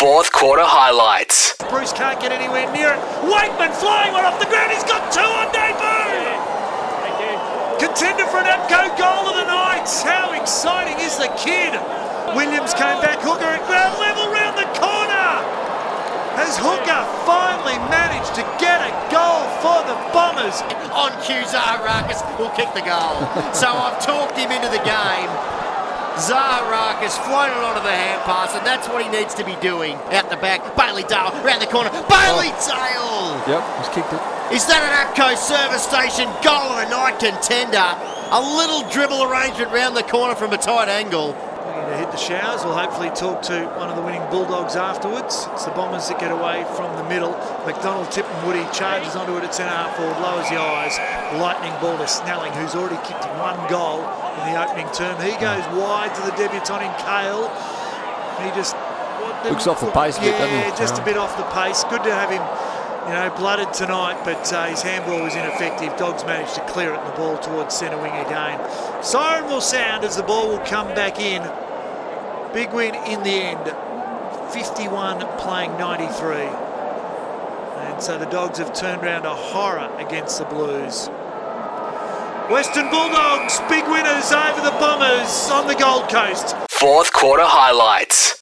Fourth quarter highlights. Bruce can't get anywhere near it. Wakeman flying one off the ground. He's got two on debut. Contender for an APCO goal of the night. How exciting is the kid? Williams came back. Hooker at ground level round the corner. Has Hooker finally managed to get a goal for the Bombers? On cue, Zaharakis will kick the goal. So I've talked him into the game. Zaharakis floated onto the hand pass, and that's what he needs to be doing. Out the back, Bailey Dale round the corner. Bailey Dale! Yep, he's kicked it. Is that an APCO service station goal of the night contender? A little dribble arrangement round the corner from a tight angle. To hit the showers. We'll hopefully talk to one of the winning Bulldogs afterwards. It's the Bombers that get away from the middle. McDonald, Tipton-Woody charges onto it at centre-half forward, lowers the eyes. Lightning ball to Snelling, who's already kicked one goal in the opening term. He goes wide to the debutant in Kale. He just looks off the pace a bit, doesn't he? Yeah, just a bit off the pace. Good to have him, blooded tonight, but his handball was ineffective. Dogs managed to clear it and the ball towards centre wing again. Siren will sound as the ball will come back in. Big win in the end, 51 playing 93. And so the Dogs have turned around a horror against the Blues. Western Bulldogs, big winners over the Bombers on the Gold Coast. Fourth quarter highlights.